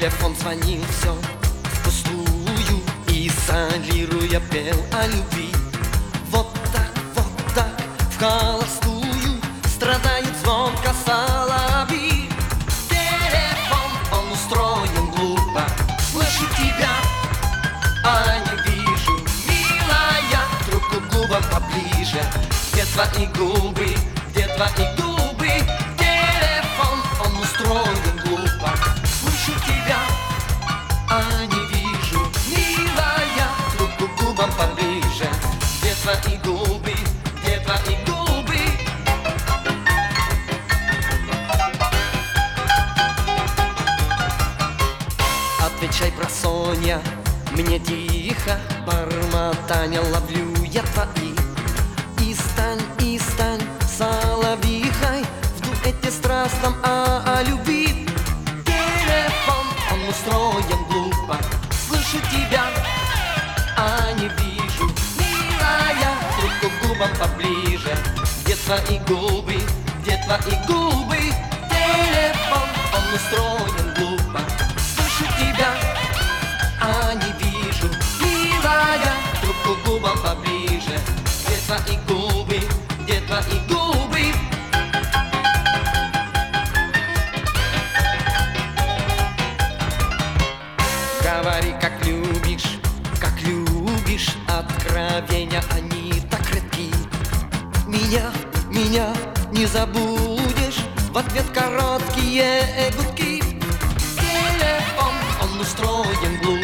телефон звонил все впустую, изолируя пел о любви. Вот так, в холостую страдает звонко соловей. Телефон, он устроен глупо, слышу тебя, а не вижу. Милая, трубку к губам поближе. Где твои губы, где твои губы? Телефон, он устроен глупо, слышу тебя, а не вижу. Милая, трубку к губам поближе. Где твои губы, где твои губы? Отвечай, просонья, мне тихо, бормотанья ловлю я твои. И стань соловьихой в дуэте страстном о любви. Телефон, он устроен глупо, слышу тебя, а не вижу. Милая, трубку к губам поближе. Где твои губы, где твои губы? Телефон, он устроен глупо, слышу тебя, а не вижу. Милая, трубку к губам поближе. Где твои губы, где твои губы? Говори, как любишь, откровения они так редки. Меня не забудешь, в ответ короткие гудки. Телефон, он устроен глупо,